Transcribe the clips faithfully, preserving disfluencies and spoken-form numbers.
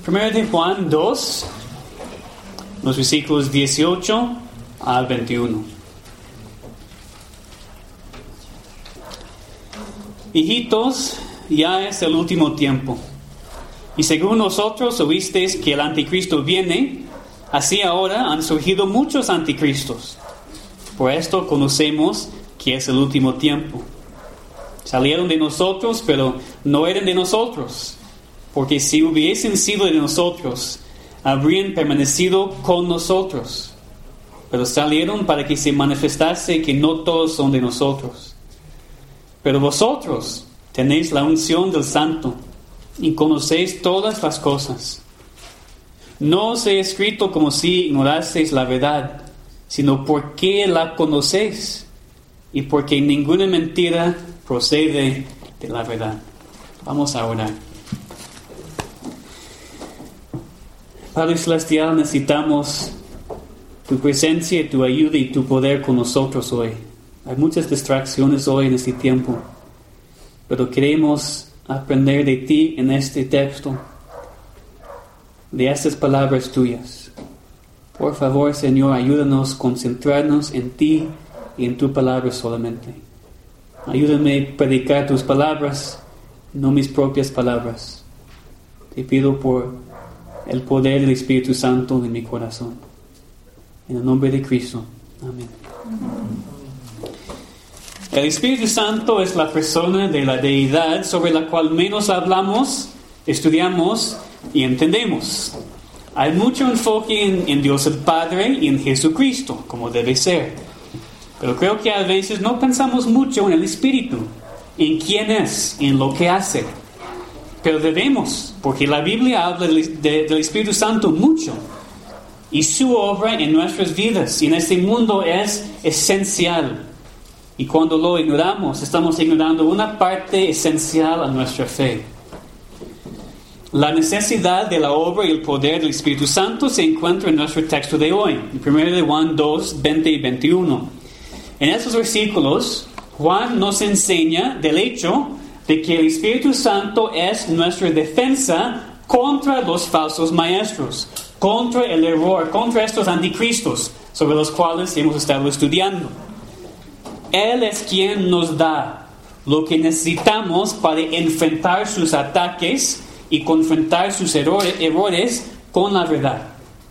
Primero de Juan dos, los versículos dieciocho al veintiuno. Hijitos, ya es el último tiempo. Y según nosotros oísteis que el anticristo viene, así ahora han surgido muchos anticristos. Por esto conocemos que es el último tiempo. Salieron de nosotros, pero no eran de nosotros, porque si hubiesen sido de nosotros, habrían permanecido con nosotros. Pero salieron para que se manifestase que no todos son de nosotros. Pero vosotros tenéis la unción del Santo y conocéis todas las cosas. No os he escrito como si ignoraseis la verdad, sino porque la conocéis y porque ninguna mentira procede de la verdad. Vamos a orar. Padre Celestial, necesitamos tu presencia, tu ayuda y tu poder con nosotros hoy. Hay muchas distracciones hoy en este tiempo, pero queremos aprender de ti en este texto, de estas palabras tuyas. Por favor, Señor, ayúdanos a concentrarnos en ti y en tu palabra solamente. Ayúdame a predicar tus palabras, no mis propias palabras. Te pido por el poder del Espíritu Santo en mi corazón. En el nombre de Cristo. Amén. El Espíritu Santo es la persona de la deidad sobre la cual menos hablamos, estudiamos y entendemos. Hay mucho enfoque en, en Dios el Padre y en Jesucristo, como debe ser. Pero creo que a veces no pensamos mucho en el Espíritu, en quién es, en lo que hace. Pero debemos, porque la Biblia habla de, de, del Espíritu Santo mucho. Y su obra en nuestras vidas y en este mundo es esencial. Y cuando lo ignoramos, estamos ignorando una parte esencial a nuestra fe. La necesidad de la obra y el poder del Espíritu Santo se encuentra en nuestro texto de hoy, en primero de Juan dos, veinte y veintiuno. En estos versículos, Juan nos enseña del hecho de que el Espíritu Santo es nuestra defensa contra los falsos maestros, contra el error, contra estos anticristos sobre los cuales hemos estado estudiando. Él es quien nos da lo que necesitamos para enfrentar sus ataques y confrontar sus errores, errores con la verdad.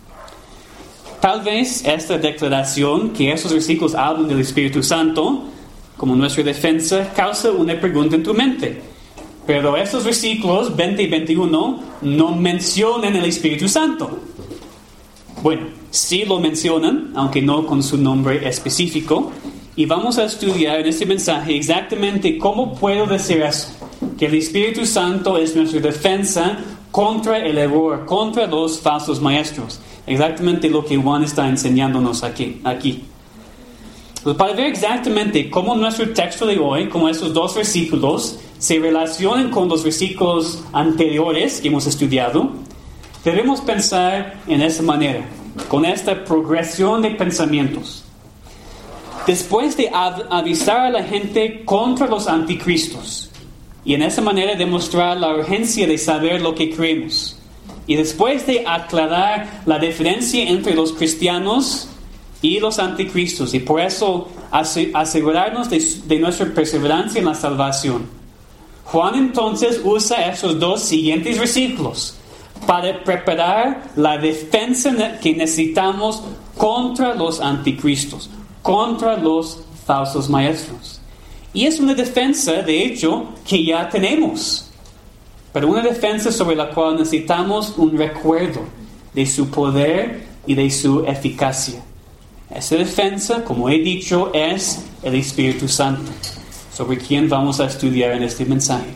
Tal vez esta declaración, que esos versículos hablan del Espíritu Santo como nuestra defensa, causa una pregunta en tu mente. Pero estos versículos veinte y veintiuno no mencionan el Espíritu Santo. Bueno, sí lo mencionan, aunque no con su nombre específico. Y vamos a estudiar en este mensaje exactamente cómo puedo decir eso. Que el Espíritu Santo es nuestra defensa contra el error, contra los falsos maestros. Exactamente lo que Juan está enseñándonos aquí. aquí. Para ver exactamente cómo nuestro texto de hoy, como esos dos versículos, se relacionan con los versículos anteriores que hemos estudiado, debemos pensar en esta manera, con esta progresión de pensamientos. Después de av- avisar a la gente contra los anticristos, y en esa manera demostrar la urgencia de saber lo que creemos, y después de aclarar la diferencia entre los cristianos y los anticristos, y por eso asegurarnos de, de nuestra perseverancia en la salvación, Juan entonces usa esos dos siguientes versículos para preparar la defensa que necesitamos contra los anticristos, contra los falsos maestros. Y es una defensa, de hecho, que ya tenemos, pero una defensa sobre la cual necesitamos un recuerdo de su poder y de su eficacia. Esa defensa, como he dicho, es el Espíritu Santo, sobre quien vamos a estudiar en este mensaje.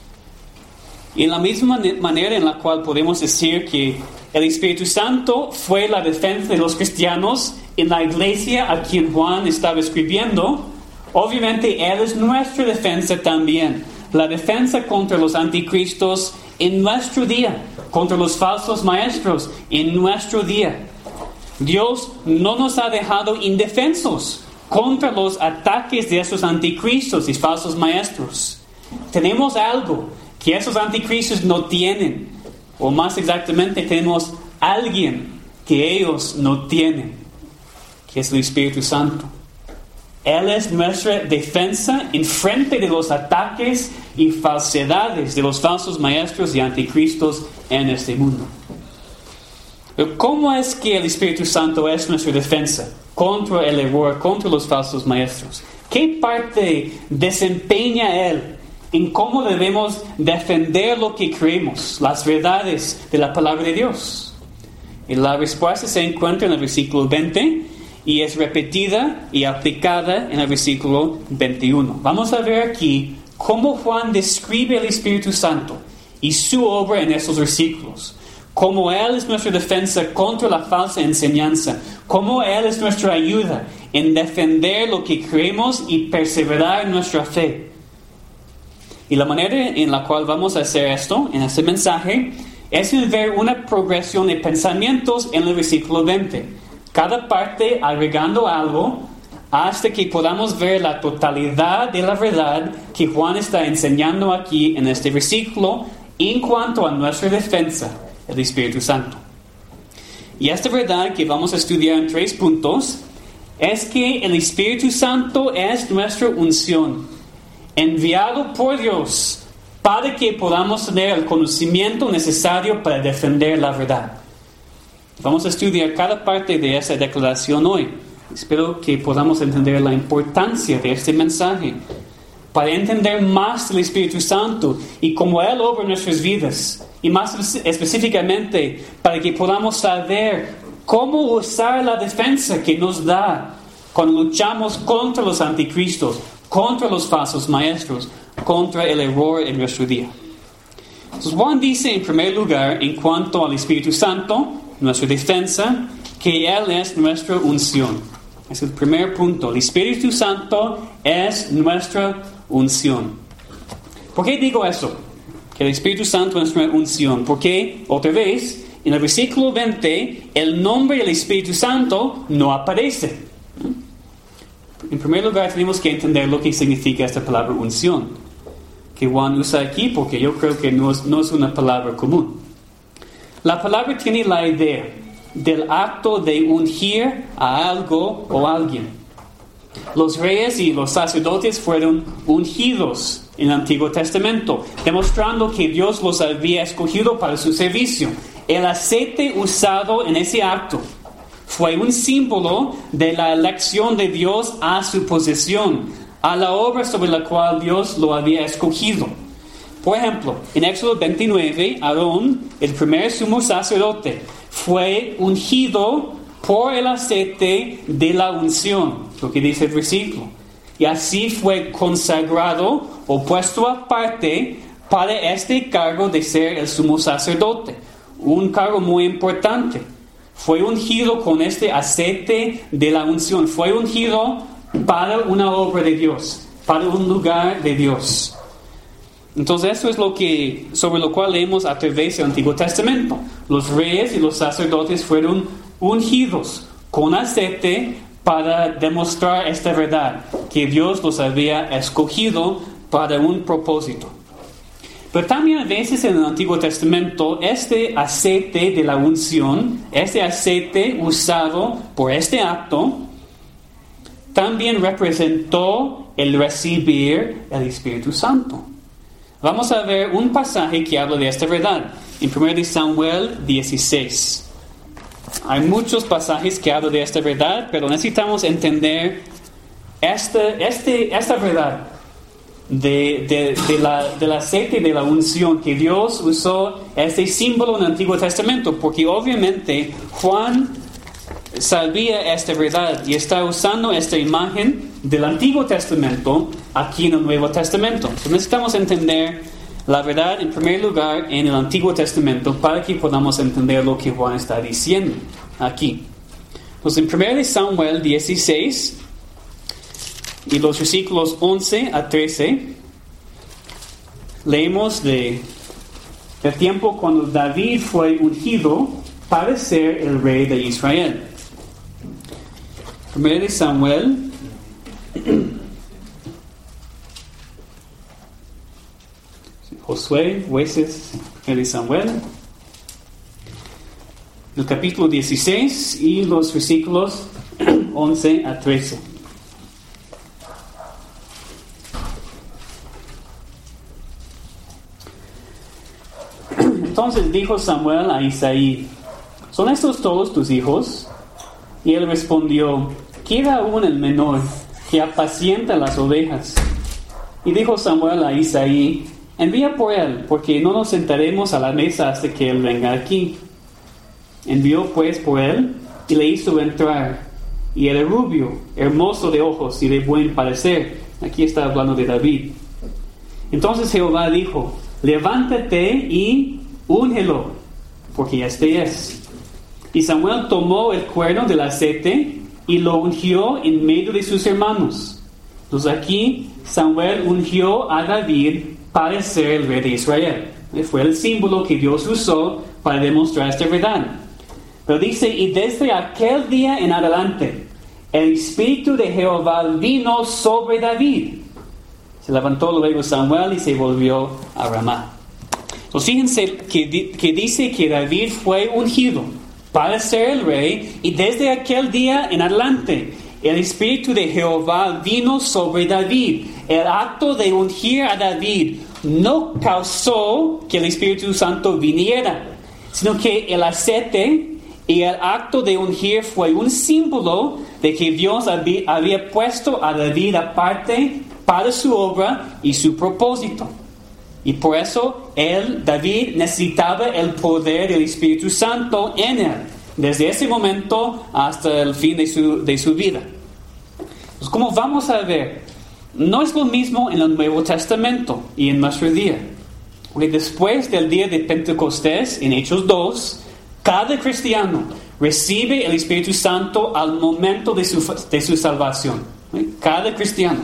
Y en la misma manera en la cual podemos decir que el Espíritu Santo fue la defensa de los cristianos en la iglesia a quien Juan estaba escribiendo, obviamente Él es nuestra defensa también. La defensa contra los anticristos en nuestro día, contra los falsos maestros en nuestro día. Dios no nos ha dejado indefensos contra los ataques de esos anticristos y falsos maestros. Tenemos algo que esos anticristos no tienen. o más exactamente tenemos alguien que ellos no tienen, que es el Espíritu Santo. Él es nuestra defensa en frente de los ataques y falsedades de los falsos maestros y anticristos en este mundo. Pero ¿cómo es que el Espíritu Santo es nuestra defensa contra el error, contra los falsos maestros? ¿Qué parte desempeña Él en cómo debemos defender lo que creemos, las verdades de la palabra de Dios? Y la respuesta se encuentra en el versículo veinte y es repetida y aplicada en el versículo veintiuno. Vamos a ver aquí cómo Juan describe el Espíritu Santo y su obra en estos versículos. Cómo Él es nuestra defensa contra la falsa enseñanza. Cómo Él es nuestra ayuda en defender lo que creemos y perseverar en nuestra fe. Y la manera en la cual vamos a hacer esto, en este mensaje, es en ver una progresión de pensamientos en el versículo veinte. Cada parte agregando algo hasta que podamos ver la totalidad de la verdad que Juan está enseñando aquí en este versículo en cuanto a nuestra defensa, el Espíritu Santo. Y esta verdad que vamos a estudiar en tres puntos es que el Espíritu Santo es nuestra unción, enviado por Dios para que podamos tener el conocimiento necesario para defender la verdad. Vamos a estudiar cada parte de esa declaración hoy. Espero que podamos entender la importancia de este mensaje para entender más del Espíritu Santo y cómo Él obra en nuestras vidas. Y más específicamente, para que podamos saber cómo usar la defensa que nos da cuando luchamos contra los anticristos, contra los falsos maestros, contra el error en nuestro día. Entonces Juan dice en primer lugar, en cuanto al Espíritu Santo, nuestra defensa, que Él es nuestra unción. Es el primer punto. El Espíritu Santo es nuestra unción. ¿Por qué digo eso? Que el Espíritu Santo es nuestra unción. Porque, otra vez, en el versículo veinte, el nombre del Espíritu Santo no aparece. En primer lugar, tenemos que entender lo que significa esta palabra unción, que Juan usa aquí, porque yo creo que no es, no es una palabra común. La palabra tiene la idea del acto de ungir a algo o a alguien. Los reyes y los sacerdotes fueron ungidos en el Antiguo Testamento, demostrando que Dios los había escogido para su servicio. El aceite usado en ese acto fue un símbolo de la elección de Dios a su posesión, a la obra sobre la cual Dios lo había escogido. Por ejemplo, en Éxodo veintinueve, Aarón, el primer sumo sacerdote, fue ungido por el aceite de la unción, lo que dice el versículo. Y así fue consagrado o puesto aparte para este cargo de ser el sumo sacerdote. Un cargo muy importante. Fue ungido con este aceite de la unción. Fue ungido para una obra de Dios, para un lugar de Dios. Entonces eso es lo que, sobre lo cual leemos a través del Antiguo Testamento. Los reyes y los sacerdotes fueron ungidos con aceite para demostrar esta verdad, que Dios los había escogido para un propósito. Pero también a veces en el Antiguo Testamento, este aceite de la unción, este aceite usado por este acto, también representó el recibir el Espíritu Santo. Vamos a ver un pasaje que habla de esta verdad, en primero de Samuel dieciséis. Hay muchos pasajes que hablan de esta verdad, pero necesitamos entender esta, este, esta verdad de, de, de la, del aceite de la unción, que Dios usó este símbolo en el Antiguo Testamento, porque obviamente Juan sabía esta verdad y está usando esta imagen del Antiguo Testamento aquí en el Nuevo Testamento. Entonces necesitamos entender la verdad en primer lugar en el Antiguo Testamento para que podamos entender lo que Juan está diciendo aquí. Entonces en primero de Samuel dieciséis y los versículos once a trece leemos de el tiempo cuando David fue ungido para ser el rey de Israel. Primero de Samuel Josué, Jueces, de Samuel. el capítulo dieciséis y los versículos once a trece. Entonces dijo Samuel a Isaí: ¿son estos todos tus hijos? Y él respondió: queda aún el menor, que apacienta las ovejas. Y dijo Samuel a Isaí: envía por él, porque no nos sentaremos a la mesa hasta que él venga aquí. Envió pues por él, y le hizo entrar. Y era rubio, hermoso de ojos y de buen parecer. Aquí está hablando de David. Entonces Jehová dijo: levántate y úngelo, porque este es. Y Samuel tomó el cuerno del aceite y lo ungió en medio de sus hermanos. Entonces aquí Samuel ungió a David para ser el rey de Israel. Fue el símbolo que Dios usó para demostrar esta verdad. Pero dice: y desde aquel día en adelante el Espíritu de Jehová vino sobre David. Se levantó luego Samuel y se volvió a Ramá. Pues fíjense que, di- que dice que David fue ungido para ser el rey, y desde aquel día en adelante el Espíritu de Jehová vino sobre David. El acto de ungir a David no causó que el Espíritu Santo viniera, sino que el aceite y el acto de ungir fue un símbolo de que Dios había, había puesto a David aparte para su obra y su propósito. Y por eso él, David, necesitaba el poder del Espíritu Santo en él, desde ese momento hasta el fin de su, de su vida. Pues como vamos a ver, no es lo mismo en el Nuevo Testamento y en nuestro día. Porque después del día de Pentecostés, en Hechos dos, cada cristiano recibe el Espíritu Santo al momento de su, de su salvación. Cada cristiano.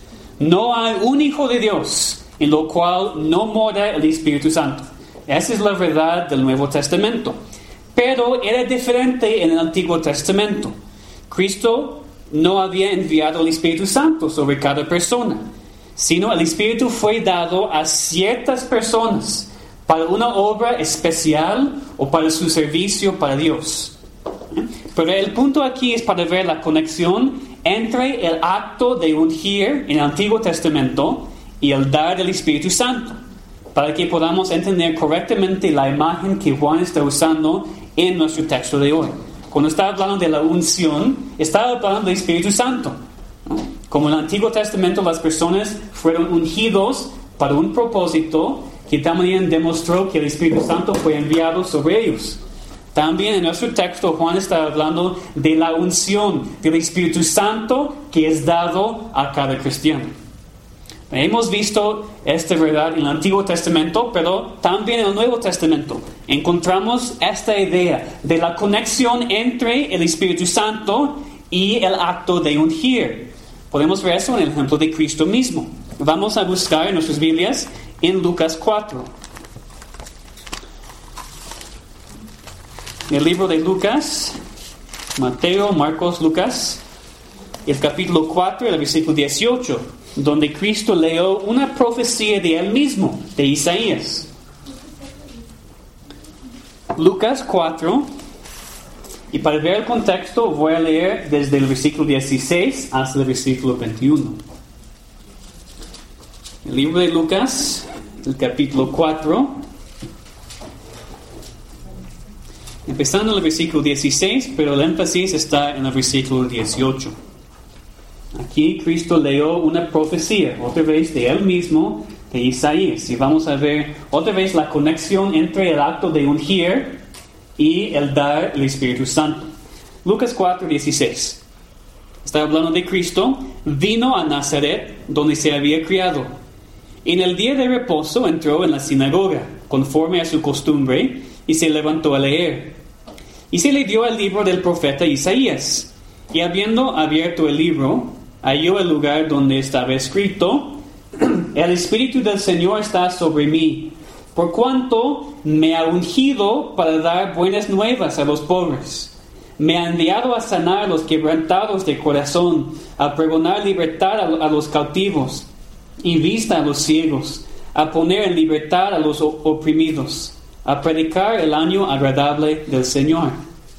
No hay un hijo de Dios en lo cual no mora el Espíritu Santo. Esa es la verdad del Nuevo Testamento. Pero era diferente en el Antiguo Testamento. Cristo no había enviado el Espíritu Santo sobre cada persona, sino el Espíritu fue dado a ciertas personas para una obra especial o para su servicio para Dios. Pero el punto aquí es para ver la conexión entre el acto de ungir en el Antiguo Testamento y el dar del Espíritu Santo, para que podamos entender correctamente la imagen que Juan está usando en nuestro texto de hoy. Cuando está hablando de la unción, está hablando del Espíritu Santo, ¿no? Como en el Antiguo Testamento las personas fueron ungidos para un propósito que también demostró que el Espíritu Santo fue enviado sobre ellos. También en nuestro texto Juan está hablando de la unción del Espíritu Santo que es dado a cada cristiano. Hemos visto esta verdad en el Antiguo Testamento, pero también en el Nuevo Testamento encontramos esta idea de la conexión entre el Espíritu Santo y el acto de ungir. Podemos ver eso en el ejemplo de Cristo mismo. Vamos a buscar en nuestras Biblias en Lucas cuatro. El libro de Lucas, Mateo, Marcos, Lucas, el capítulo cuatro, el versículo dieciocho. Donde Cristo leyó una profecía de él mismo, de Isaías. Lucas cuatro, y para ver el contexto voy a leer desde el versículo dieciséis hasta el versículo veintiuno. El libro de Lucas, el capítulo cuatro, empezando en el versículo dieciséis, pero el énfasis está en el versículo dieciocho. Aquí Cristo leyó una profecía, otra vez de él mismo, de Isaías. Y vamos a ver otra vez la conexión entre el acto de ungir y el dar el Espíritu Santo. Lucas cuatro, dieciséis. Está hablando de Cristo. Vino a Nazaret, donde se había criado. En el día de reposo entró en la sinagoga, conforme a su costumbre, y se levantó a leer. Y se le dio el libro del profeta Isaías. Y habiendo abierto el libro, halló el lugar donde estaba escrito: el Espíritu del Señor está sobre mí, por cuanto me ha ungido para dar buenas nuevas a los pobres. Me ha enviado a sanar a los quebrantados de corazón, a pregonar libertad a los cautivos y vista a los ciegos, a poner en libertad a los oprimidos, a predicar el año agradable del Señor.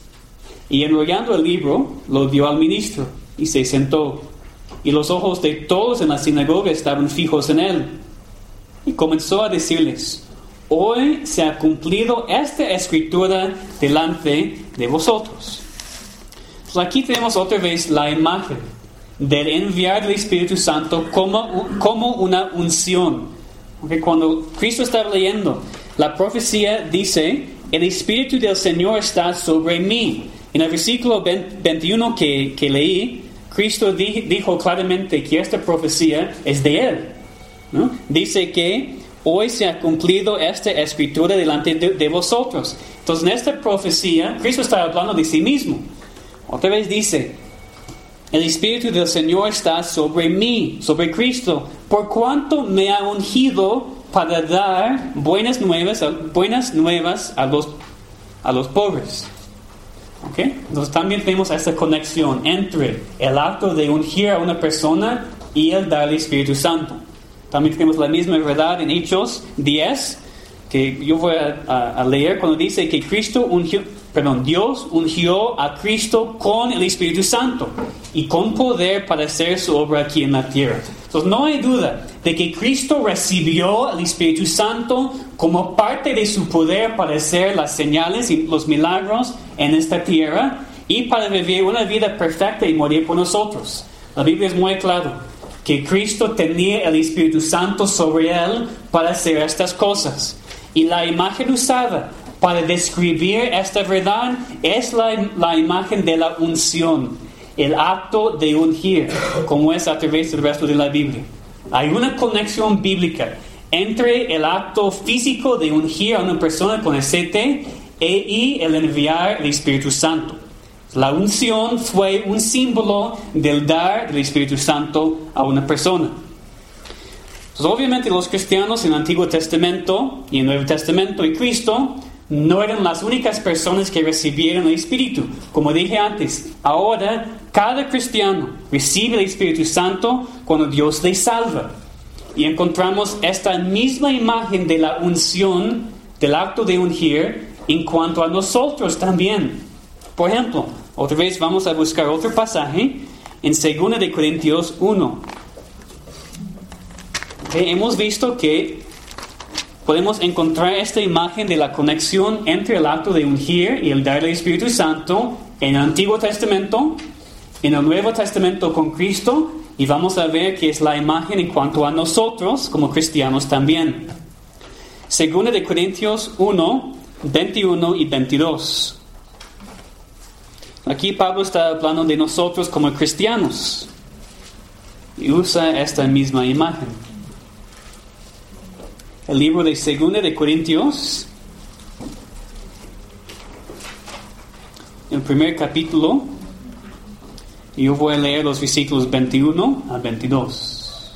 Y enrollando el libro, lo dio al ministro y se sentó. Y los ojos de todos en la sinagoga estaban fijos en él. Y comenzó a decirles: hoy se ha cumplido esta escritura delante de vosotros. Pues aquí tenemos otra vez la imagen del enviar del Espíritu Santo como, como una unción. Okay, cuando Cristo estaba leyendo, la profecía dice: el Espíritu del Señor está sobre mí. En el versículo veintiuno que, que leí, Cristo di, dijo claramente que esta profecía es de Él, ¿no? Dice que hoy se ha cumplido esta escritura delante de, de vosotros. Entonces, en esta profecía, Cristo está hablando de sí mismo. Otra vez dice: el Espíritu del Señor está sobre mí, sobre Cristo, por cuanto me ha ungido para dar buenas nuevas, buenas nuevas a los, a los pobres. ¿Okay? Entonces también tenemos esta conexión entre el acto de ungir a una persona y el darle Espíritu Santo. También tenemos la misma verdad en Hechos diez, que yo voy a, a, a leer cuando dice que Cristo ungió, perdón, Dios ungió a Cristo con el Espíritu Santo y con poder para hacer su obra aquí en la tierra. Entonces no hay duda de que Cristo recibió el Espíritu Santo como parte de su poder para hacer las señales y los milagros en esta tierra y para vivir una vida perfecta y morir por nosotros. La Biblia es muy clara que Cristo tenía el Espíritu Santo sobre él para hacer estas cosas. Y la imagen usada para describir esta verdad es la, la imagen de la unción, el acto de ungir, como es a través del resto de la Biblia. Hay una conexión bíblica entre el acto físico de ungir a una persona con aceite y el enviar el Espíritu Santo. La unción fue un símbolo del dar del Espíritu Santo a una persona. Entonces, obviamente los cristianos en el Antiguo Testamento y en el Nuevo Testamento y Cristo no eran las únicas personas que recibieron el Espíritu. Como dije antes, ahora cada cristiano recibe el Espíritu Santo cuando Dios le salva. Y encontramos esta misma imagen de la unción, del acto de ungir, en cuanto a nosotros también. Por ejemplo, otra vez vamos a buscar otro pasaje en segunda de Corintios uno. Okay, hemos visto que podemos encontrar esta imagen de la conexión entre el acto de ungir y el dar el Espíritu Santo en el Antiguo Testamento, en el Nuevo Testamento con Cristo, y vamos a ver que es la imagen en cuanto a nosotros como cristianos también. Segunda de Corintios uno, veintiuno y veintidós. Aquí Pablo está hablando de nosotros como cristianos y usa esta misma imagen. El libro de Segunda de Corintios, el primer capítulo, y yo voy a leer los versículos veintiuno a veintidós.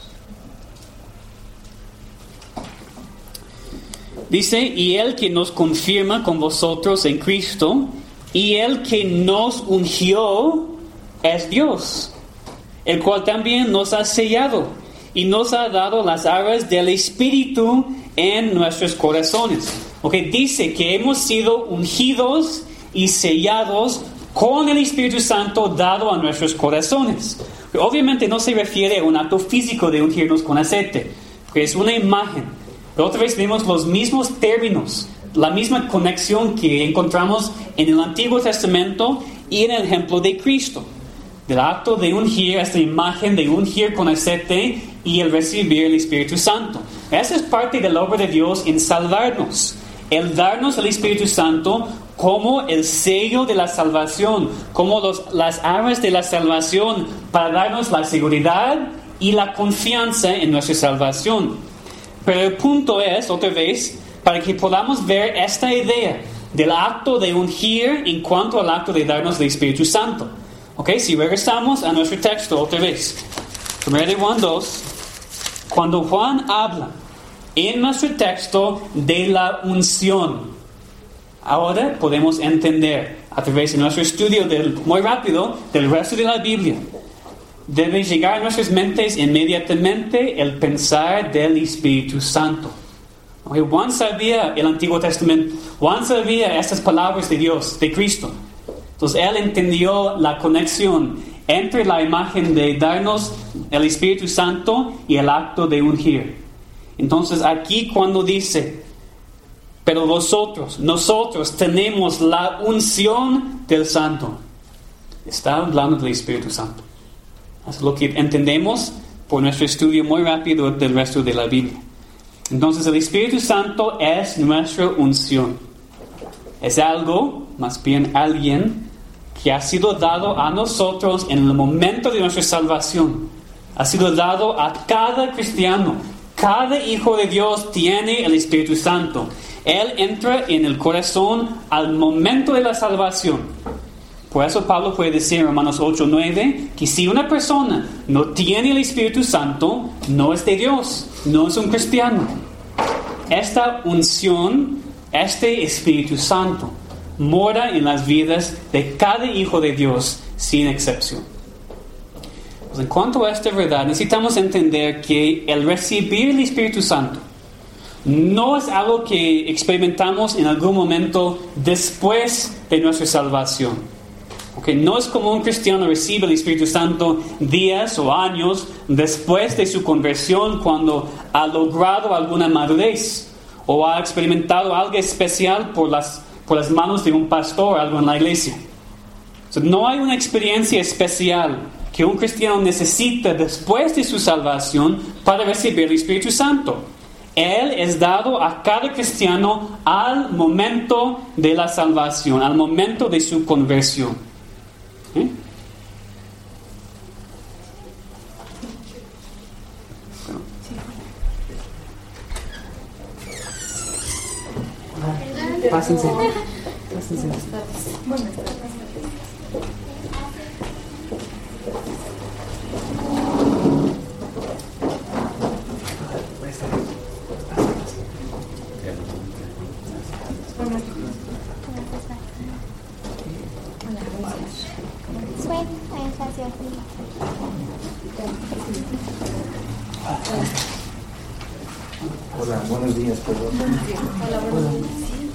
Dice: y Él que nos confirma con vosotros en Cristo, y el que nos ungió es Dios, el cual también nos ha sellado y nos ha dado las arras del Espíritu en nuestros corazones. Okay, dice que hemos sido ungidos y sellados con el Espíritu Santo dado a nuestros corazones. Obviamente no se refiere a un acto físico de ungirnos con aceite, que es una imagen. Pero otra vez vemos los mismos términos, la misma conexión que encontramos en el Antiguo Testamento y en el ejemplo de Cristo. Del acto de ungir, esta imagen de ungir con aceite y el recibir el Espíritu Santo. Esa es parte de la obra de Dios en salvarnos. El darnos el Espíritu Santo como el sello de la salvación, como los, las armas de la salvación para darnos la seguridad y la confianza en nuestra salvación. Pero el punto es, otra vez, para que podamos ver esta idea del acto de ungir en cuanto al acto de darnos el Espíritu Santo. Ok, si regresamos a nuestro texto otra vez. primera de Juan dos. Cuando Juan habla en nuestro texto de la unción, ahora podemos entender a través de nuestro estudio del, muy rápido del resto de la Biblia. Debe llegar a nuestras mentes inmediatamente el pensar del Espíritu Santo. Okay, Juan sabía el Antiguo Testamento. Juan sabía estas palabras de Dios, de Cristo. Entonces él entendió la conexión entre la imagen de darnos el Espíritu Santo y el acto de ungir. Entonces aquí cuando dice, pero vosotros, nosotros tenemos la unción del Santo, está hablando del Espíritu Santo. Es lo que entendemos por nuestro estudio muy rápido del resto de la Biblia. Entonces el Espíritu Santo es nuestra unción. Es algo, más bien alguien, que ha sido dado a nosotros en el momento de nuestra salvación. Ha sido dado a cada cristiano. Cada hijo de Dios tiene el Espíritu Santo. Él entra en el corazón al momento de la salvación. Por eso Pablo puede decir en Romanos ocho nueve que si una persona no tiene el Espíritu Santo, no es de Dios, no es un cristiano. Esta unción, este Espíritu Santo, mora en las vidas de cada hijo de Dios sin excepción. Pues en cuanto a esta verdad, necesitamos entender que el recibir el Espíritu Santo no es algo que experimentamos en algún momento después de nuestra salvación. Okay, no es como un cristiano recibe el Espíritu Santo días o años después de su conversión, cuando ha logrado alguna madurez o ha experimentado algo especial por las, por las manos de un pastor o algo en la iglesia. So, no hay una experiencia especial que un cristiano necesita después de su salvación para recibir el Espíritu Santo. Él es dado a cada cristiano al momento de la salvación, al momento de su conversión. ¿Eh? Pásense. Pásense. Buenas tardes. Hola, buenos días, perdón. Hola, buenos días.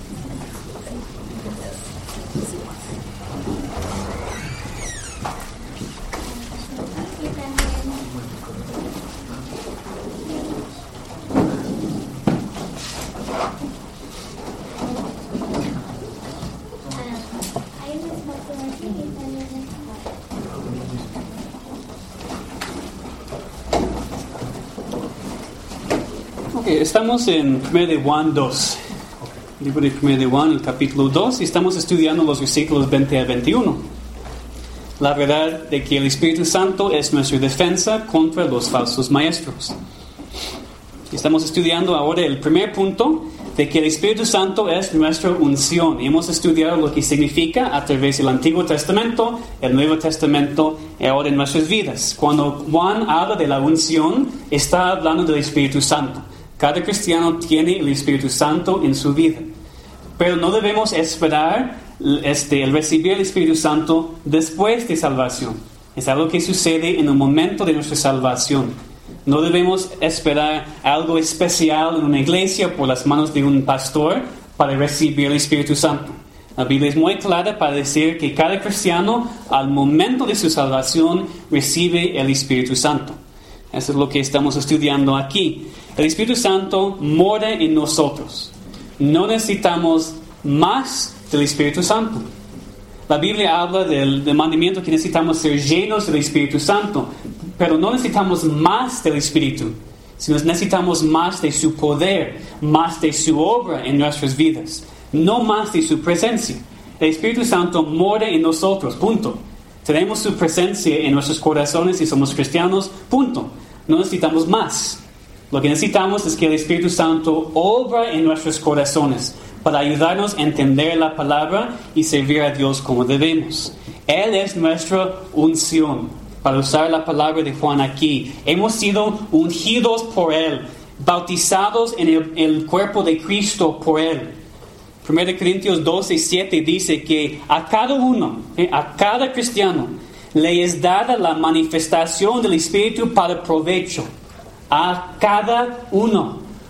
Estamos en primero de Juan dos, el libro de primero de Juan, el capítulo dos, y estamos estudiando los versículos veinte a veintiuno. La verdad de que el Espíritu Santo es nuestra defensa contra los falsos maestros. Estamos estudiando ahora el primer punto de que el Espíritu Santo es nuestra unción. Hemos estudiado lo que significa a través del Antiguo Testamento, el Nuevo Testamento y ahora en nuestras vidas. Cuando Juan habla de la unción, está hablando del Espíritu Santo. Cada cristiano tiene el Espíritu Santo en su vida. Pero no debemos esperar este, el recibir el Espíritu Santo después de salvación. Es algo que sucede en el momento de nuestra salvación. No debemos esperar algo especial en una iglesia por las manos de un pastor para recibir el Espíritu Santo. La Biblia es muy clara para decir que cada cristiano al momento de su salvación recibe el Espíritu Santo. Eso es lo que estamos estudiando aquí. El Espíritu Santo mora en nosotros. No necesitamos más del Espíritu Santo. La Biblia habla del, del mandamiento que necesitamos ser llenos del Espíritu Santo, pero no necesitamos más del Espíritu, sino necesitamos más de su poder, más de su obra en nuestras vidas, no más de su presencia. El Espíritu Santo mora en nosotros, punto. Tenemos su presencia en nuestros corazones y somos cristianos, punto. No necesitamos más. Lo que necesitamos es que el Espíritu Santo obra en nuestros corazones para ayudarnos a entender la palabra y servir a Dios como debemos. Él es nuestra unción. Para usar la palabra de Juan aquí, hemos sido ungidos por Él, bautizados en el, el cuerpo de Cristo por Él. primero Corintios doce siete dice que a cada uno, eh, a cada cristiano, le es dada la manifestación del Espíritu para provecho. A cada uno.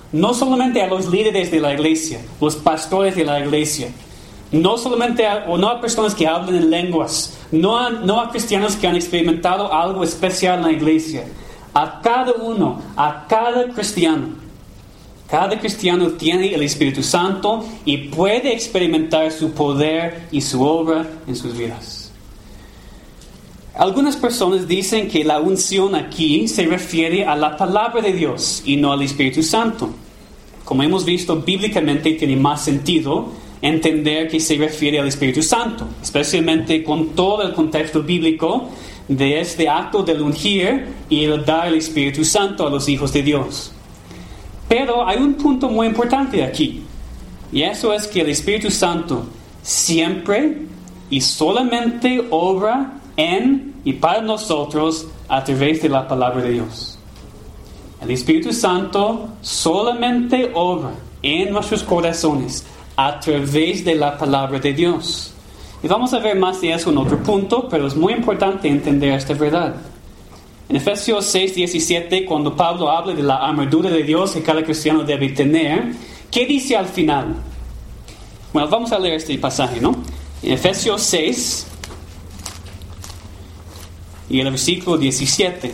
no solamente a los líderes de la iglesia, los pastores de la iglesia, no solamente a, o no a personas que hablan en lenguas, no a, no a cristianos que han experimentado algo especial en la iglesia, a cada uno, a cada cristiano. Cada cristiano tiene el Espíritu Santo y puede experimentar su poder y su obra en sus vidas. Algunas personas dicen que la unción aquí se refiere a la palabra de Dios y no al Espíritu Santo. Como hemos visto, bíblicamente tiene más sentido entender que se refiere al Espíritu Santo, especialmente con todo el contexto bíblico de este acto del ungir y el dar el Espíritu Santo a los hijos de Dios. Pero hay un punto muy importante aquí, y eso es que el Espíritu Santo siempre y solamente obra en y para nosotros a través de la palabra de Dios. El Espíritu Santo solamente obra en nuestros corazones a través de la palabra de Dios. Y vamos a ver más de eso en otro punto, pero es muy importante entender esta verdad. En Efesios seis diecisiete, cuando Pablo habla de la armadura de Dios que cada cristiano debe tener, ¿qué dice al final? Bueno, vamos a leer este pasaje, ¿no? En Efesios seis, y el versículo diecisiete.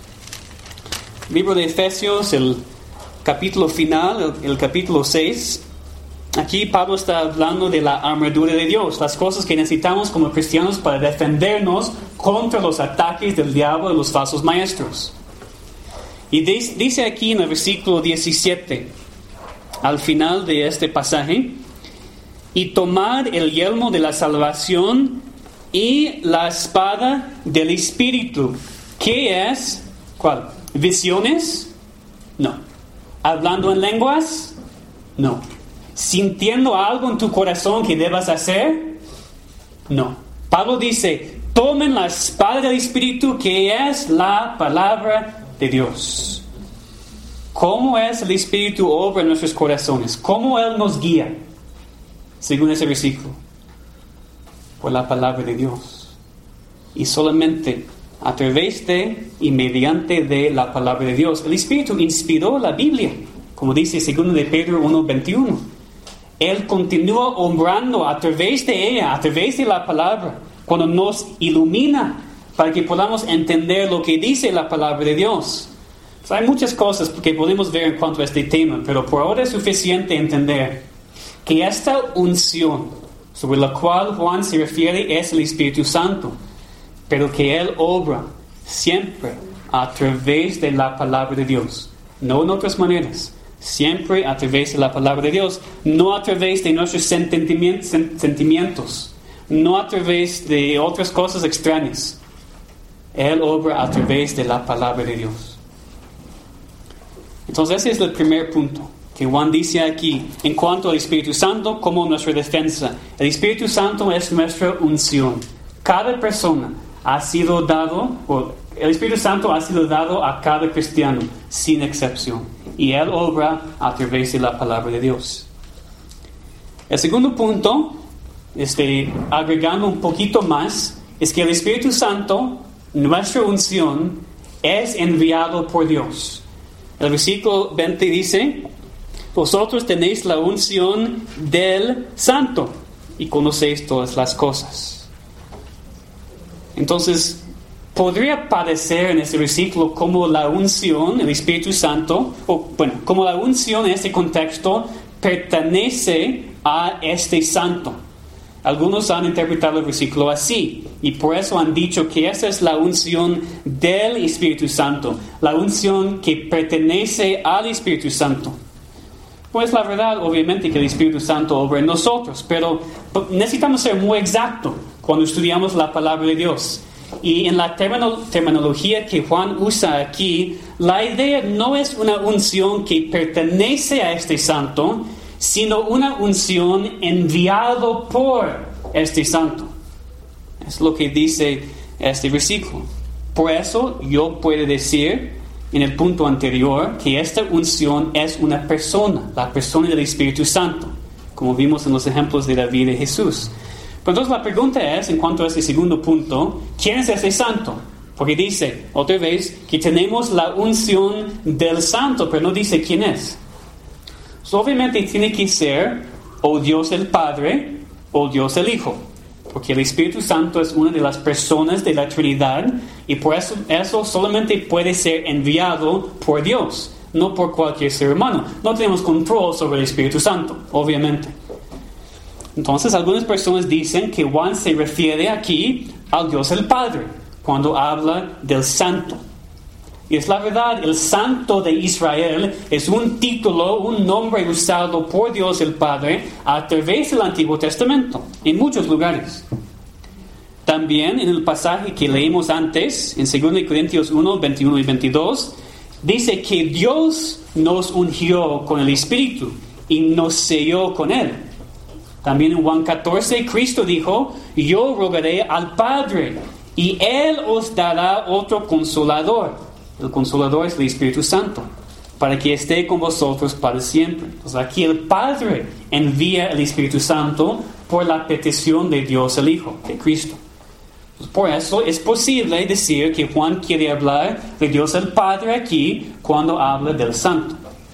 El libro de Efesios, el capítulo final, el, el capítulo seis. Aquí Pablo está hablando de la armadura de Dios, las cosas que necesitamos como cristianos para defendernos contra los ataques del diablo y los falsos maestros. Y de, dice aquí en el versículo diecisiete, al final de este pasaje, y tomar el yelmo de la salvación y la espada del Espíritu. ¿Qué es? ¿Cuál? ¿Visiones? No. ¿Hablando en lenguas? No. ¿Sintiendo algo en tu corazón que debas hacer? No. Pablo dice, tomen la espada del Espíritu, que es la palabra de Dios. ¿Cómo es el Espíritu obra en nuestros corazones? ¿Cómo Él nos guía? Según ese versículo. Por la palabra de Dios. Y solamente a través de y mediante de la palabra de Dios. El Espíritu inspiró la Biblia, como dice segundo de Pedro uno veintiuno. Él continúa obrando a través de ella, a través de la palabra, cuando nos ilumina para que podamos entender lo que dice la palabra de Dios. O sea, hay muchas cosas que podemos ver en cuanto a este tema, pero por ahora es suficiente entender que esta unción sobre la cual Juan se refiere es el Espíritu Santo, pero que Él obra siempre a través de la palabra de Dios, no en otras maneras. Siempre a través de la palabra de Dios, no a través de nuestros sentimientos, no a través de otras cosas extrañas. Él obra a través de la palabra de Dios. Entonces ese es el primer punto que Juan dice aquí en cuanto al Espíritu Santo como nuestra defensa. El Espíritu Santo es nuestra unción. Cada persona ha sido dado, o el Espíritu Santo ha sido dado a cada cristiano, sin excepción. Y Él obra a través de la palabra de Dios. El segundo punto, este, agregando un poquito más, es que el Espíritu Santo, nuestra unción, es enviado por Dios. El versículo veinte dice, vosotros tenéis la unción del Santo y conocéis todas las cosas. Entonces, podría parecer en este versículo como la unción, el Espíritu Santo, o bueno, como la unción en este contexto pertenece a este santo. Algunos han interpretado el versículo así, y por eso han dicho que esa es la unción del Espíritu Santo, la unción que pertenece al Espíritu Santo. Pues la verdad, obviamente, que el Espíritu Santo obra en nosotros, pero necesitamos ser muy exactos cuando estudiamos la palabra de Dios. Y en la terminología que Juan usa aquí, la idea no es una unción que pertenece a este santo, sino una unción enviado por este santo. Es lo que dice este versículo. Por eso yo puedo decir en el punto anterior que esta unción es una persona, la persona del Espíritu Santo, como vimos en los ejemplos de la vida de Jesús. Pero entonces la pregunta es, en cuanto a este segundo punto, ¿quién es este santo? Porque dice, otra vez, que tenemos la unción del santo, pero no dice quién es. So, obviamente tiene que ser o Dios el Padre o Dios el Hijo, porque el Espíritu Santo es una de las personas de la Trinidad y por eso, eso solamente puede ser enviado por Dios, no por cualquier ser humano. No tenemos control sobre el Espíritu Santo, obviamente. Entonces, algunas personas dicen que Juan se refiere aquí al Dios el Padre cuando habla del Santo. Y es la verdad, el Santo de Israel es un título, un nombre usado por Dios el Padre a través del Antiguo Testamento, en muchos lugares. También en el pasaje que leímos antes, en segunda Corintios uno, veintiuno y veintidós, dice que Dios nos ungió con el Espíritu y nos selló con Él. También en Juan catorce, Cristo dijo, yo rogaré al Padre y Él os dará otro consolador. El Consolador es el Espíritu Santo, para que esté con vosotros para siempre. Entonces aquí el Padre envía el Espíritu Santo por la petición de Dios el Hijo, de Cristo. Entonces, por eso es posible decir que Juan quiere hablar de Dios el Padre aquí cuando habla del Santo.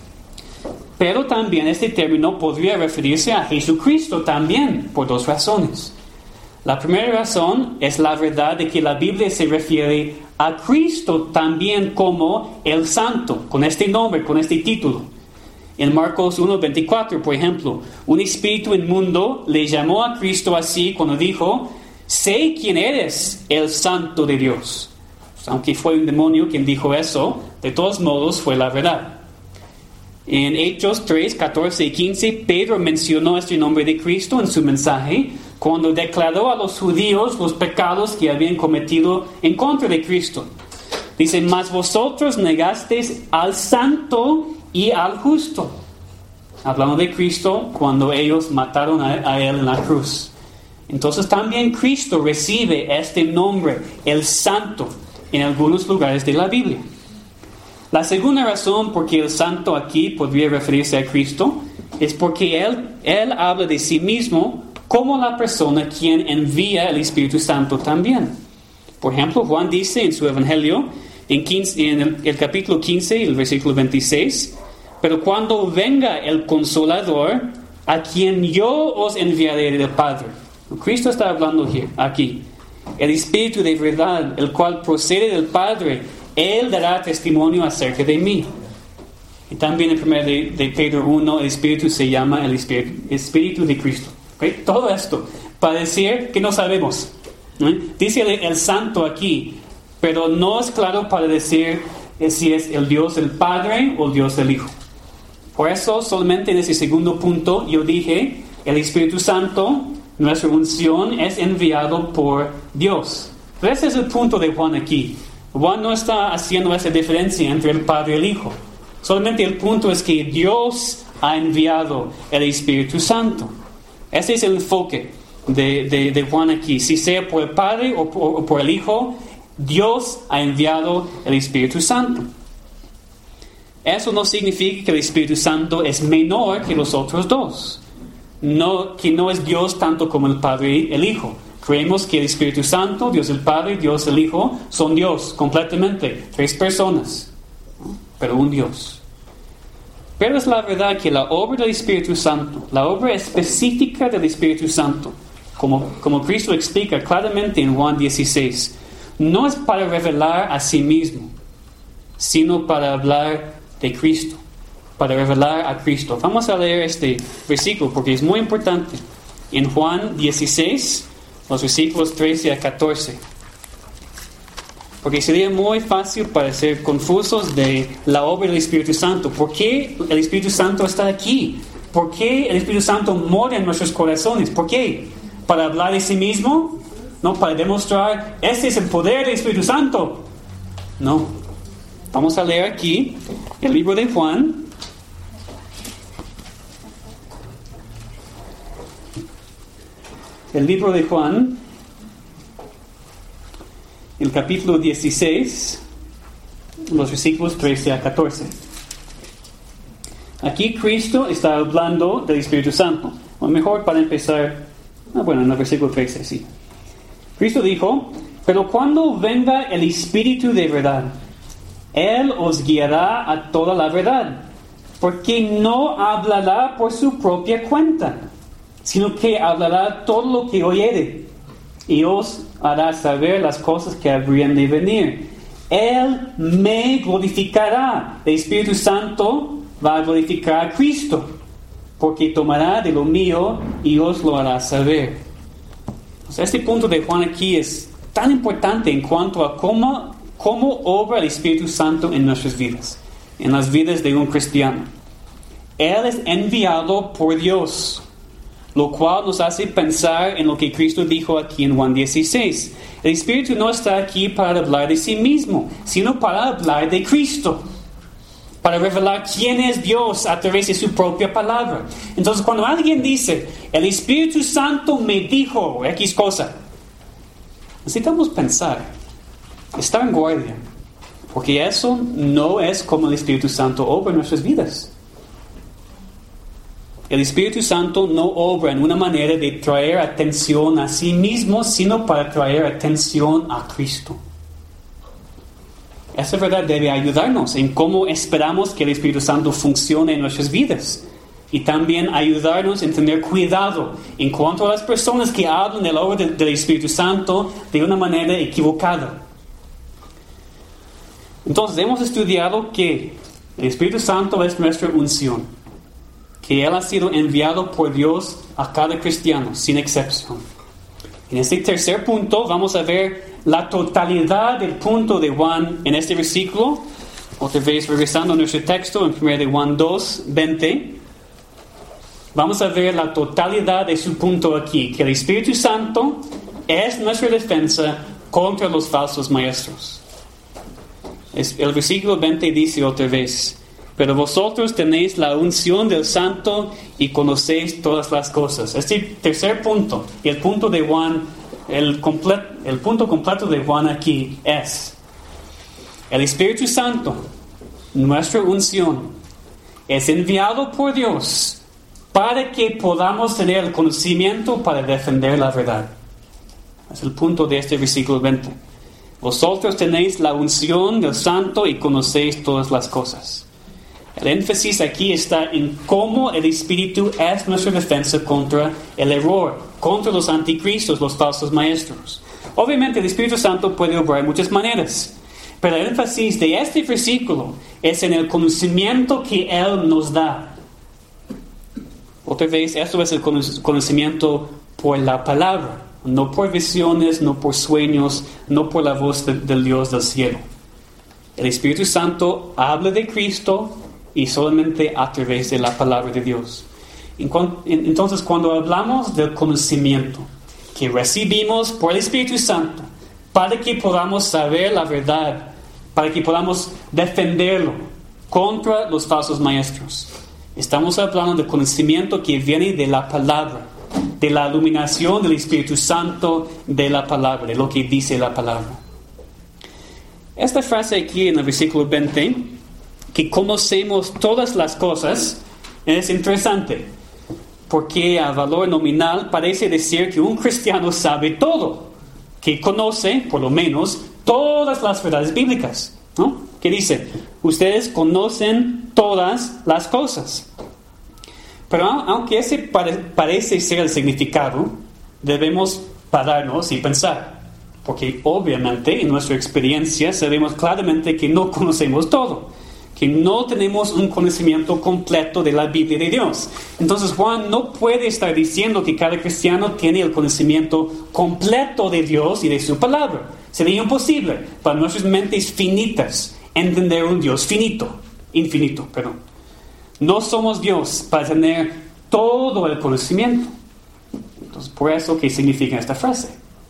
Pero también este término podría referirse a Jesucristo también, por dos razones. La primera razón es la verdad de que la Biblia se refiere a Cristo también como el Santo, con este nombre, con este título. En Marcos uno veinticuatro, por ejemplo, un espíritu inmundo le llamó a Cristo así cuando dijo, sé quién eres, el Santo de Dios. Pues, aunque fue un demonio quien dijo eso, de todos modos fue la verdad. En Hechos tres, catorce y quince, Pedro mencionó este nombre de Cristo en su mensaje cuando declaró a los judíos los pecados que habían cometido en contra de Cristo. Dice, mas vosotros negasteis al santo y al justo. Hablando de Cristo cuando ellos mataron a, a Él en la cruz. Entonces también Cristo recibe este nombre, el Santo, en algunos lugares de la Biblia. La segunda razón por que el Santo aquí podría referirse a Cristo es porque Él, él habla de sí mismo como la persona quien envía el Espíritu Santo también. Por ejemplo, Juan dice en su Evangelio, en, quince, en el, el capítulo quince, el versículo veintiséis, pero cuando venga el Consolador, a quien yo os enviaré del Padre. Cristo está hablando aquí. El Espíritu de verdad, el cual procede del Padre, Él dará testimonio acerca de mí. Y también en primero de, de Pedro uno, el Espíritu se llama el Espíritu, Espíritu de Cristo. ¿Okay? Todo esto para decir que no sabemos. ¿Eh? Dice el, el Santo aquí, pero no es claro para decir eh, si es el Dios el Padre o el Dios el Hijo. Por eso, solamente en ese segundo punto, yo dije, el Espíritu Santo, nuestra unción, es enviado por Dios. Pero ese es el punto de Juan aquí. Juan no está haciendo esa diferencia entre el Padre y el Hijo. Solamente el punto es que Dios ha enviado el Espíritu Santo. Ese es el enfoque de, de, de Juan aquí. Si sea por el Padre o por, o por el Hijo, Dios ha enviado el Espíritu Santo. Eso no significa que el Espíritu Santo es menor que los otros dos. No, que no es Dios tanto como el Padre y el Hijo. Creemos que el Espíritu Santo, Dios el Padre, Dios el Hijo, son Dios completamente. Tres personas, pero un Dios. Pero es la verdad que la obra del Espíritu Santo, la obra específica del Espíritu Santo, como, como Cristo explica claramente en Juan dieciséis, no es para revelar a sí mismo, sino para hablar de Cristo, para revelar a Cristo. Vamos a leer este versículo porque es muy importante. En Juan dieciséis, los versículos trece a catorce. Porque sería muy fácil parecer confusos de la obra del Espíritu Santo. ¿Por qué el Espíritu Santo está aquí? ¿Por qué el Espíritu Santo mora en nuestros corazones? ¿Por qué? ¿Para hablar de sí mismo? ¿No? ¿Para demostrar, este es el poder del Espíritu Santo? No. Vamos a leer aquí el libro de Juan. El libro de Juan, el capítulo dieciséis, los versículos trece a catorce. Aquí Cristo está hablando del Espíritu Santo. O mejor para empezar, ah, bueno, en el versículo trece, sí. Cristo dijo, pero cuando venga el Espíritu de verdad, Él os guiará a toda la verdad, porque no hablará por su propia cuenta, sino que hablará todo lo que oyere, y os hará saber las cosas que habrían de venir. Él me glorificará. El Espíritu Santo va a glorificar a Cristo, porque tomará de lo mío y os lo hará saber. O sea, este punto de Juan aquí es tan importante en cuanto a cómo, cómo obra el Espíritu Santo en nuestras vidas, en las vidas de un cristiano. Él es enviado por Dios, lo cual nos hace pensar en lo que Cristo dijo aquí en Juan dieciséis. El Espíritu no está aquí para hablar de sí mismo, sino para hablar de Cristo, para revelar quién es Dios a través de su propia palabra. Entonces, cuando alguien dice, el Espíritu Santo me dijo X cosa, necesitamos pensar, estar en guardia, porque eso no es como el Espíritu Santo obra en nuestras vidas. El Espíritu Santo no obra en una manera de traer atención a sí mismo, sino para traer atención a Cristo. Esa verdad debe ayudarnos en cómo esperamos que el Espíritu Santo funcione en nuestras vidas. Y también ayudarnos en tener cuidado en cuanto a las personas que hablan de la obra de, del Espíritu Santo de una manera equivocada. Entonces, hemos estudiado que el Espíritu Santo es nuestra unción, que Él ha sido enviado por Dios a cada cristiano, sin excepción. En este tercer punto vamos a ver la totalidad del punto de Juan en este versículo. Otra vez regresando a nuestro texto en primera de Juan dos, veinte. Vamos a ver la totalidad de su punto aquí, que el Espíritu Santo es nuestra defensa contra los falsos maestros. El versículo veinte dice otra vez: pero vosotros tenéis la unción del Santo y conocéis todas las cosas. Este tercer punto, y el punto de Juan, el, complet, el punto completo de Juan aquí es: el Espíritu Santo, nuestra unción, es enviado por Dios para que podamos tener el conocimiento para defender la verdad. Es el punto de este versículo veinte. Vosotros tenéis la unción del Santo y conocéis todas las cosas. El énfasis aquí está en cómo el Espíritu es nuestra defensa contra el error, contra los anticristos, los falsos maestros. Obviamente el Espíritu Santo puede obrar de muchas maneras, pero el énfasis de este versículo es en el conocimiento que Él nos da. Otra vez, esto es el conocimiento por la palabra, no por visiones, no por sueños, no por la voz de, del Dios del cielo. El Espíritu Santo habla de Cristo y solamente a través de la palabra de Dios. Entonces, cuando hablamos del conocimiento que recibimos por el Espíritu Santo, para que podamos saber la verdad, para que podamos defenderlo contra los falsos maestros, estamos hablando del conocimiento que viene de la palabra, de la iluminación del Espíritu Santo de la palabra, de lo que dice la palabra. Esta frase aquí en el versículo veinte, que conocemos todas las cosas, es interesante, porque a valor nominal parece decir que un cristiano sabe todo, que conoce, por lo menos, todas las verdades bíblicas, ¿no? Que dice, ustedes conocen todas las cosas. Pero aunque ese pare- parece ser el significado, debemos pararnos y pensar, porque obviamente en nuestra experiencia sabemos claramente que no conocemos todo, que no tenemos un conocimiento completo de la Biblia de Dios. Entonces Juan no puede estar diciendo que cada cristiano tiene el conocimiento completo de Dios y de su palabra. Sería imposible para nuestras mentes finitas entender un Dios finito, infinito, perdón. No somos Dios para tener todo el conocimiento. Entonces, por eso, ¿qué significa esta frase?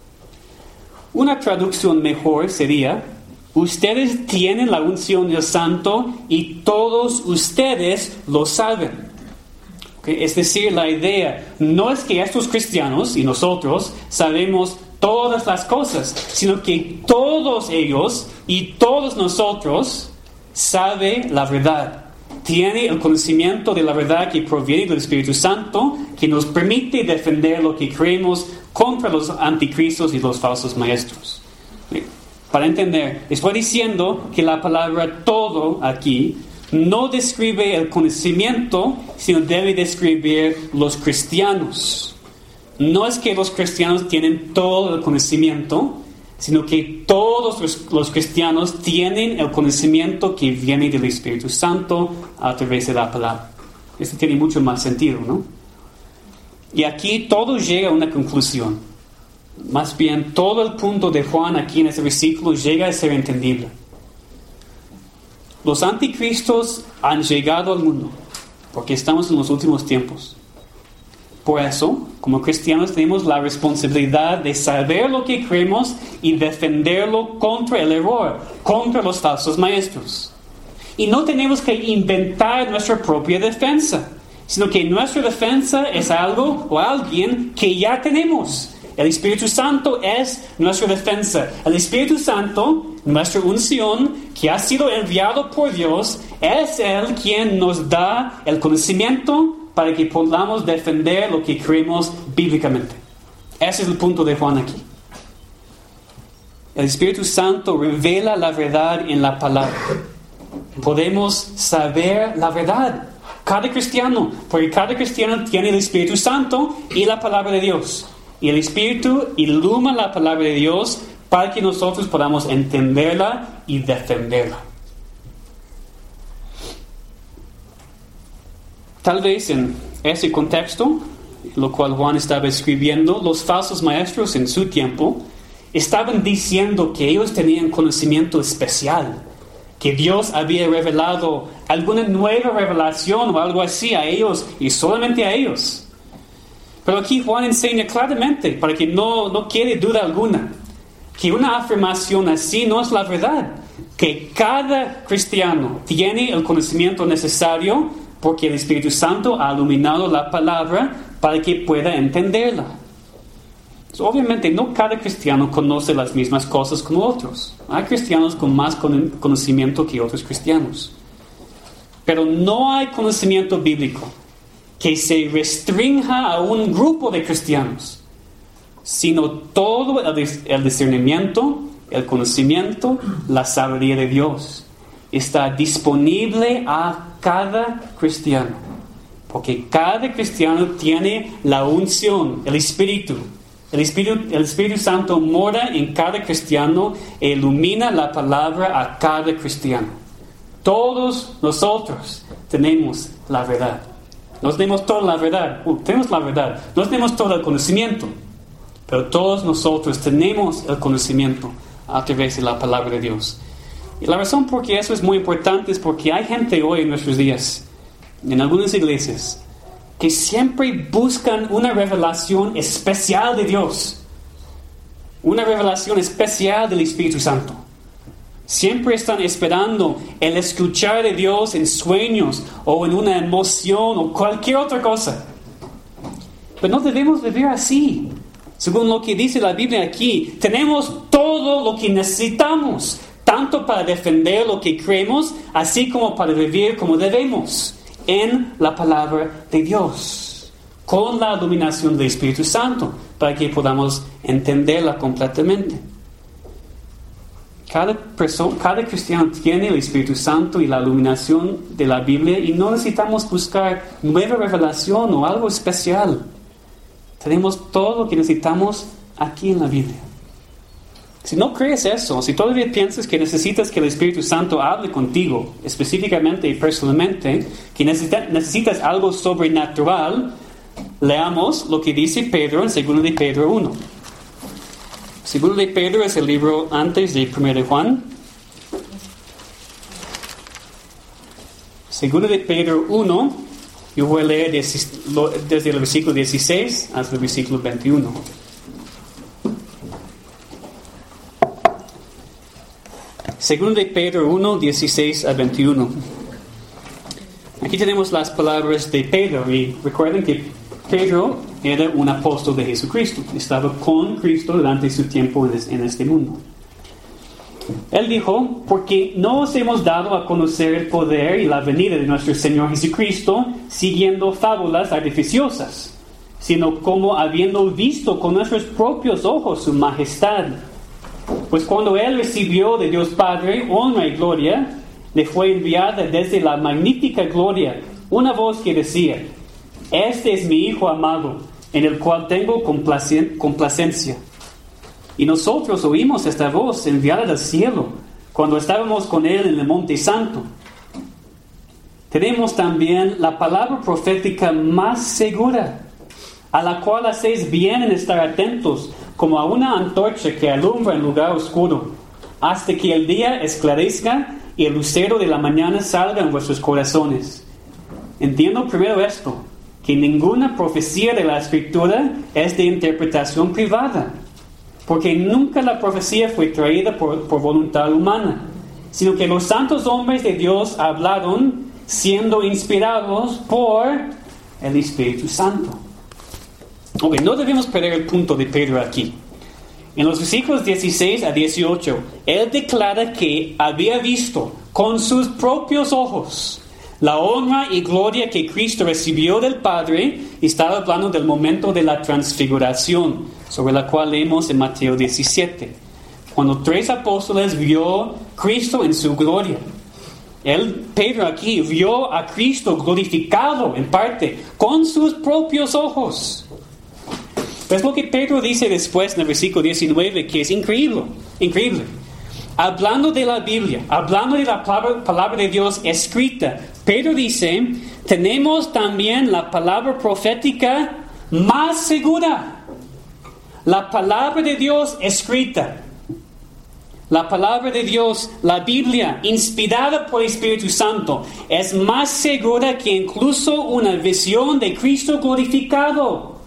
Una traducción mejor sería: ustedes tienen la unción del Santo y todos ustedes lo saben. ¿Okay? Es decir, la idea no es que estos cristianos y nosotros sabemos todas las cosas, sino que todos ellos y todos nosotros saben la verdad. Tiene el conocimiento de la verdad que proviene del Espíritu Santo, que nos permite defender lo que creemos contra los anticristos y los falsos maestros. Para entender, estoy diciendo que la palabra todo aquí no describe el conocimiento, sino debe describir los cristianos. No es que los cristianos tienen todo el conocimiento, sino que todos los, los cristianos tienen el conocimiento que viene del Espíritu Santo a través de la palabra. Esto tiene mucho más sentido, ¿no? Y aquí todo llega a una conclusión. Más bien, todo el punto de Juan aquí en este versículo llega a ser entendible. Los anticristos han llegado al mundo porque estamos en los últimos tiempos. Por eso, como cristianos, tenemos la responsabilidad de saber lo que creemos y defenderlo contra el error, contra los falsos maestros. Y no tenemos que inventar nuestra propia defensa, sino que nuestra defensa es algo o alguien que ya tenemos. El Espíritu Santo es nuestra defensa. El Espíritu Santo, nuestra unción, que ha sido enviado por Dios, es Él quien nos da el conocimiento para que podamos defender lo que creemos bíblicamente. Ese es el punto de Juan aquí. El Espíritu Santo revela la verdad en la palabra. Podemos saber la verdad. Cada cristiano, porque cada cristiano tiene el Espíritu Santo y la palabra de Dios. Y el Espíritu ilumina la palabra de Dios para que nosotros podamos entenderla y defenderla. Tal vez en ese contexto, lo cual Juan estaba escribiendo, los falsos maestros en su tiempo estaban diciendo que ellos tenían conocimiento especial, que Dios había revelado alguna nueva revelación o algo así a ellos y solamente a ellos. Pero aquí Juan enseña claramente, para que no, no quede duda alguna, que una afirmación así no es la verdad, que cada cristiano tiene el conocimiento necesario porque el Espíritu Santo ha iluminado la palabra para que pueda entenderla. So, obviamente no cada cristiano conoce las mismas cosas como otros. Hay cristianos con más conocimiento que otros cristianos. Pero no hay conocimiento bíblico que se restrinja a un grupo de cristianos, sino todo el discernimiento, el conocimiento, la sabiduría de Dios está disponible a cada cristiano, porque cada cristiano tiene la unción, el Espíritu. El Espíritu, el Espíritu Santo mora en cada cristiano e ilumina la palabra a cada cristiano. Todos nosotros tenemos la verdad. No tenemos toda la verdad, uh, tenemos la verdad, no tenemos todo el conocimiento, pero todos nosotros tenemos el conocimiento a través de la palabra de Dios. Y la razón por qué eso es muy importante es porque hay gente hoy en nuestros días, en algunas iglesias, que siempre buscan una revelación especial de Dios, una revelación especial del Espíritu Santo. Siempre están esperando el escuchar de Dios en sueños o en una emoción o cualquier otra cosa. Pero no debemos vivir así. Según lo que dice la Biblia aquí, tenemos todo lo que necesitamos, tanto para defender lo que creemos, así como para vivir como debemos, en la palabra de Dios, con la iluminación del Espíritu Santo, para que podamos entenderla completamente. Cada persona, cada cristiano tiene el Espíritu Santo y la iluminación de la Biblia y no necesitamos buscar nueva revelación o algo especial. Tenemos todo lo que necesitamos aquí en la Biblia. Si no crees eso, si todavía piensas que necesitas que el Espíritu Santo hable contigo, específicamente y personalmente, que necesita, necesitas algo sobrenatural, leamos lo que dice Pedro en segundo de Pedro uno. segundo de Pedro es el libro antes de primero de Juan. segundo de Pedro uno, yo voy a leer desde el versículo dieciséis hasta el versículo veintiuno. segundo de Pedro uno, dieciséis a veintiuno. Aquí tenemos las palabras de Pedro y recuerden que Pedro era un apóstol de Jesucristo. Estaba con Cristo durante su tiempo en este mundo. Él dijo, porque no os hemos dado a conocer el poder y la venida de nuestro Señor Jesucristo siguiendo fábulas artificiosas, sino como habiendo visto con nuestros propios ojos su majestad. Pues cuando Él recibió de Dios Padre honra y gloria, le fue enviada desde la magnífica gloria una voz que decía: este es mi Hijo amado, en el cual tengo complacen- complacencia. Y nosotros oímos esta voz enviada del cielo cuando estábamos con Él en el Monte Santo. Tenemos también la palabra profética más segura, a la cual hacéis bien en estar atentos, como a una antorcha que alumbra en lugar oscuro, hasta que el día esclarezca y el lucero de la mañana salga en vuestros corazones. Entiendo primero esto, que ninguna profecía de la Escritura es de interpretación privada, porque nunca la profecía fue traída por, por voluntad humana, sino que los santos hombres de Dios hablaron siendo inspirados por el Espíritu Santo. Ok, no debemos perder el punto de Pedro aquí. En los versículos dieciséis a dieciocho, él declara que había visto con sus propios ojos la honra y gloria que Cristo recibió del Padre, y estaba hablando del momento de la transfiguración, sobre la cual leemos en Mateo diecisiete, cuando tres apóstoles vio Cristo en su gloria. Él, Pedro aquí, vio a Cristo glorificado en parte con sus propios ojos. Es lo que Pedro dice después en el versículo diecinueve, que es increíble, increíble. Hablando de la Biblia, hablando de la palabra, palabra de Dios escrita, Pedro dice: tenemos también la palabra profética más segura. La palabra de Dios escrita. La palabra de Dios, la Biblia, inspirada por el Espíritu Santo, es más segura que incluso una visión de Cristo glorificado.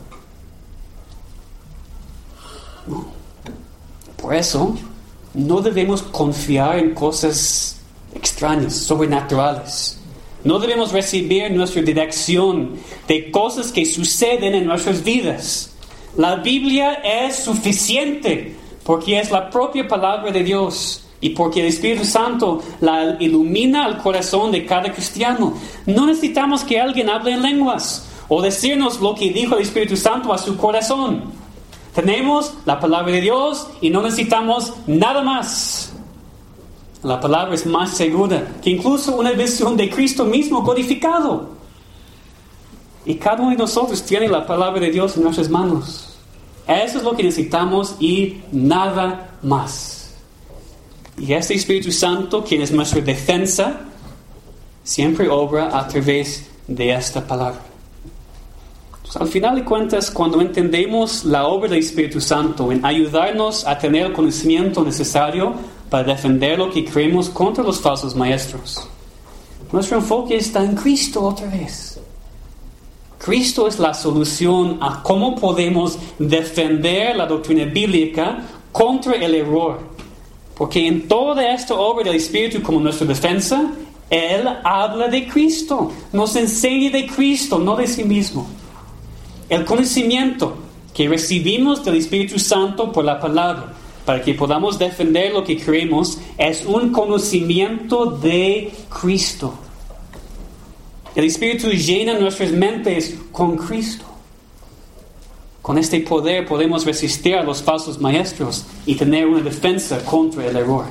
Por eso, no debemos confiar en cosas extrañas, sobrenaturales. No debemos recibir nuestra dirección de cosas que suceden en nuestras vidas. La Biblia es suficiente porque es la propia palabra de Dios y porque el Espíritu Santo la ilumina al corazón de cada cristiano. No necesitamos que alguien hable en lenguas o decirnos lo que dijo el Espíritu Santo a su corazón. Tenemos la palabra de Dios y no necesitamos nada más. La palabra es más segura que incluso una visión de Cristo mismo glorificado. Y cada uno de nosotros tiene la palabra de Dios en nuestras manos. Eso es lo que necesitamos y nada más. Y este Espíritu Santo, quien es nuestra defensa, siempre obra a través de esta palabra. Al final de cuentas, cuando entendemos la obra del Espíritu Santo en ayudarnos a tener el conocimiento necesario para defender lo que creemos contra los falsos maestros, nuestro enfoque está en Cristo otra vez. Cristo es la solución a cómo podemos defender la doctrina bíblica contra el error. Porque en toda esta obra del Espíritu como nuestra defensa, Él habla de Cristo, nos enseña de Cristo, no de sí mismo. El conocimiento que recibimos del Espíritu Santo por la palabra, para que podamos defender lo que creemos, es un conocimiento de Cristo. El Espíritu llena nuestras mentes con Cristo. Con este poder podemos resistir a los falsos maestros y tener una defensa contra el error.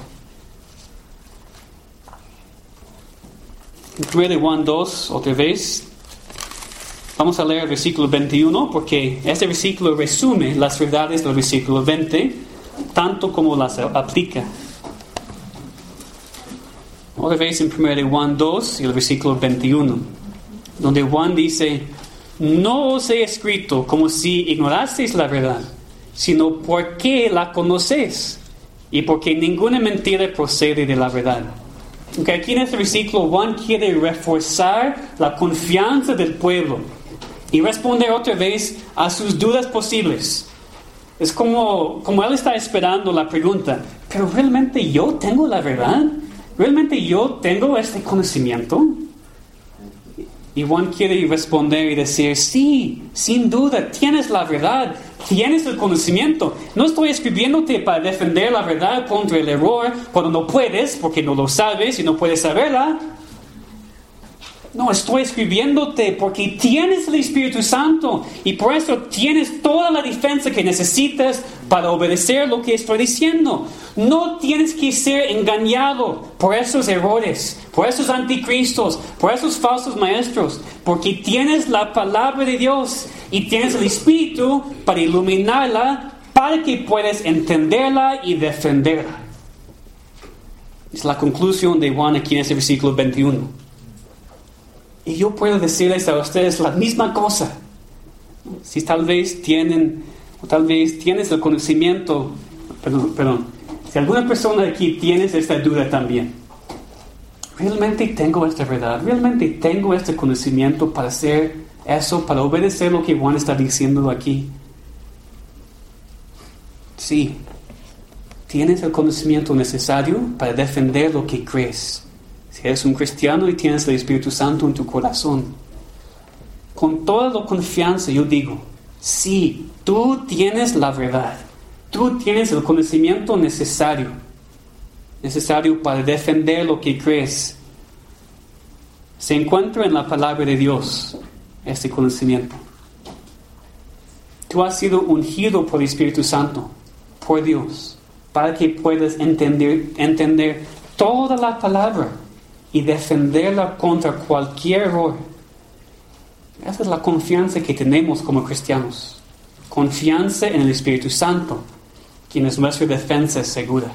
En primera de Juan dos, otra vez. Vamos a leer el versículo veintiuno, porque este versículo resume las verdades del versículo veinte, tanto como las aplica. Otra vez en primera de Juan dos, y el versículo veintiuno, donde Juan dice: no os he escrito como si ignorasteis la verdad, sino porque la conocéis, y porque ninguna mentira procede de la verdad. Okay, aquí en este versículo Juan quiere reforzar la confianza del pueblo y responder otra vez a sus dudas posibles. Es como, como él está esperando la pregunta: ¿pero realmente yo tengo la verdad? ¿Realmente yo tengo este conocimiento? Y Juan quiere responder y decir: sí, sin duda, tienes la verdad, tienes el conocimiento. No estoy escribiéndote para defender la verdad contra el error cuando no puedes, porque no lo sabes y no puedes saberla. No, estoy escribiéndote porque tienes el Espíritu Santo y por eso tienes toda la defensa que necesitas para obedecer lo que estoy diciendo. No tienes que ser engañado por esos errores, por esos anticristos, por esos falsos maestros, porque tienes la palabra de Dios y tienes el Espíritu para iluminarla, para que puedas entenderla y defenderla. Es la conclusión de Juan aquí en ese versículo veintiuno. Y yo puedo decirles a ustedes la misma cosa. Si tal vez tienen, o tal vez tienes el conocimiento, perdón, perdón, si alguna persona aquí tienes esta duda también. ¿Realmente tengo esta verdad? ¿Realmente tengo este conocimiento para hacer eso, para obedecer lo que Juan está diciendo aquí? Sí. Tienes el conocimiento necesario para defender lo que crees. Si eres un cristiano y tienes el Espíritu Santo en tu corazón, con toda la confianza yo digo, sí, tú tienes la verdad. Tú tienes el conocimiento necesario, necesario para defender lo que crees. Se encuentra en la palabra de Dios, este conocimiento. Tú has sido ungido por el Espíritu Santo, por Dios, para que puedas entender, entender toda la palabra y defenderla contra cualquier error. Esa es la confianza que tenemos como cristianos. Confianza en el Espíritu Santo, quien es nuestra defensa segura.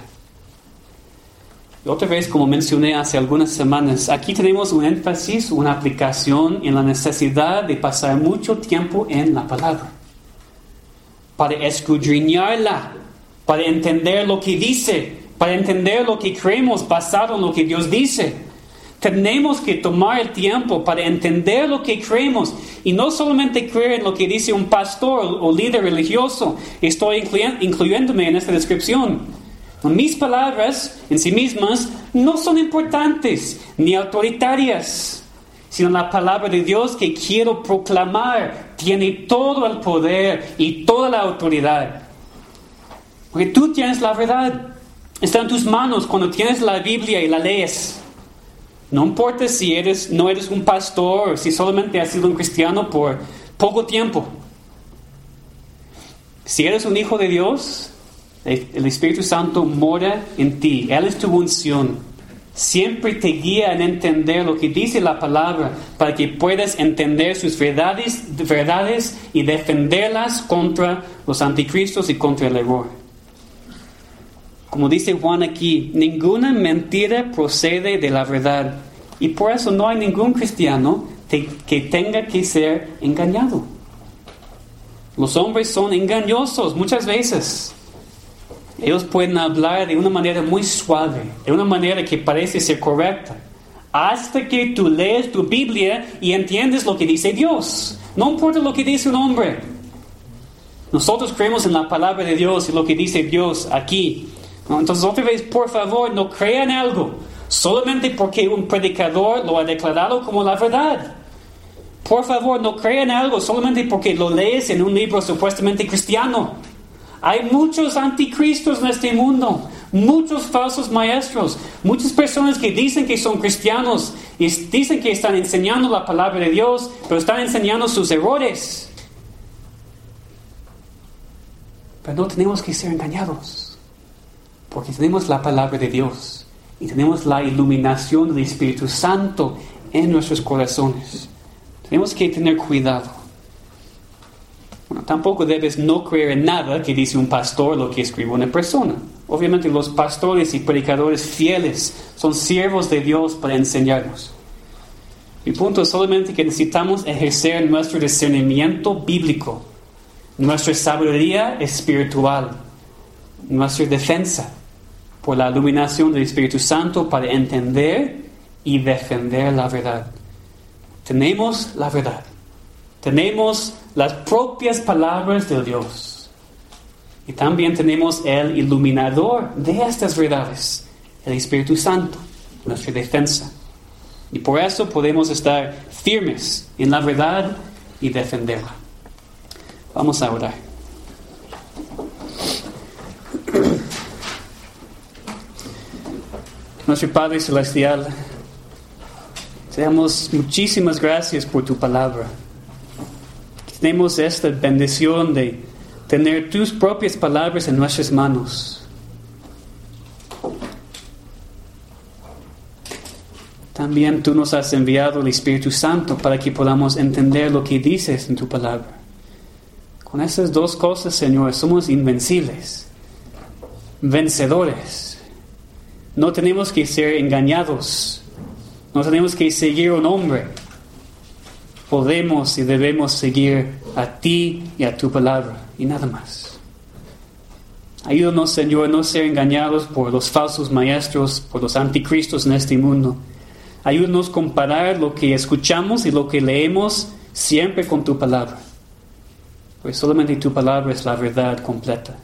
Y otra vez, como mencioné hace algunas semanas, aquí tenemos un énfasis, una aplicación en la necesidad de pasar mucho tiempo en la palabra, para escudriñarla, para entender lo que dice, para entender lo que creemos basado en lo que Dios dice. Tenemos que tomar el tiempo para entender lo que creemos y no solamente creer en lo que dice un pastor o líder religioso. Estoy incluyéndome en esta descripción. Mis palabras en sí mismas no son importantes ni autoritarias, sino la palabra de Dios que quiero proclamar tiene todo el poder y toda la autoridad. Porque tú tienes la verdad. Está en tus manos cuando tienes la Biblia y la lees. No importa si eres, no eres un pastor, si solamente has sido un cristiano por poco tiempo. Si eres un hijo de Dios, el Espíritu Santo mora en ti. Él es tu unción. Siempre te guía en entender lo que dice la palabra para que puedas entender sus verdades, verdades y defenderlas contra los anticristos y contra el error. Como dice Juan aquí, ninguna mentira procede de la verdad. Y por eso no hay ningún cristiano te, que tenga que ser engañado. Los hombres son engañosos muchas veces. Ellos pueden hablar de una manera muy suave, de una manera que parece ser correcta, hasta que tú lees tu Biblia y entiendes lo que dice Dios. No importa lo que dice un hombre. Nosotros creemos en la palabra de Dios y lo que dice Dios aquí. Entonces, otra vez, por favor, no crean algo solamente porque un predicador lo ha declarado como la verdad. Por favor, no crean algo solamente porque lo lees en un libro supuestamente cristiano. Hay muchos anticristos en este mundo, muchos falsos maestros, muchas personas que dicen que son cristianos y dicen que están enseñando la palabra de Dios, pero están enseñando sus errores. Pero no tenemos que ser engañados. Porque tenemos la palabra de Dios y tenemos la iluminación del Espíritu Santo en nuestros corazones. Tenemos que tener cuidado. Bueno, tampoco debes no creer en nada que dice un pastor, lo que escribe una persona. Obviamente los pastores y predicadores fieles son siervos de Dios para enseñarnos. Mi punto es solamente que necesitamos ejercer nuestro discernimiento bíblico, nuestra sabiduría espiritual, nuestra defensa por la iluminación del Espíritu Santo para entender y defender la verdad. Tenemos la verdad. Tenemos las propias palabras de Dios. Y también tenemos el iluminador de estas verdades, el Espíritu Santo, nuestra defensa. Y por eso podemos estar firmes en la verdad y defenderla. Vamos a orar. Nuestro Padre Celestial, Te damos muchísimas gracias por tu palabra. Tenemos esta bendición de tener tus propias palabras en nuestras manos. También tú nos has enviado el Espíritu Santo para que podamos entender lo que dices en tu palabra. Con esas dos cosas, Señor, somos invencibles, vencedores. No tenemos que ser engañados. No tenemos que seguir a un hombre. Podemos y debemos seguir a ti y a tu palabra y nada más. Ayúdanos, Señor, a no ser engañados por los falsos maestros, por los anticristos en este mundo. Ayúdanos a comparar lo que escuchamos y lo que leemos siempre con tu palabra. Pues solamente tu palabra es la verdad completa.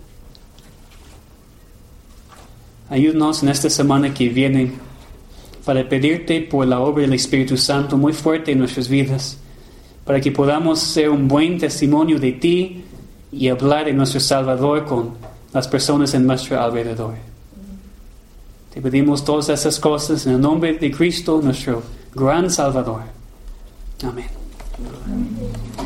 Ayúdanos en esta semana que viene para pedirte por la obra del Espíritu Santo muy fuerte en nuestras vidas, para que podamos ser un buen testimonio de ti y hablar de nuestro Salvador con las personas en nuestro alrededor. Te pedimos todas esas cosas en el nombre de Cristo, nuestro gran Salvador. Amén.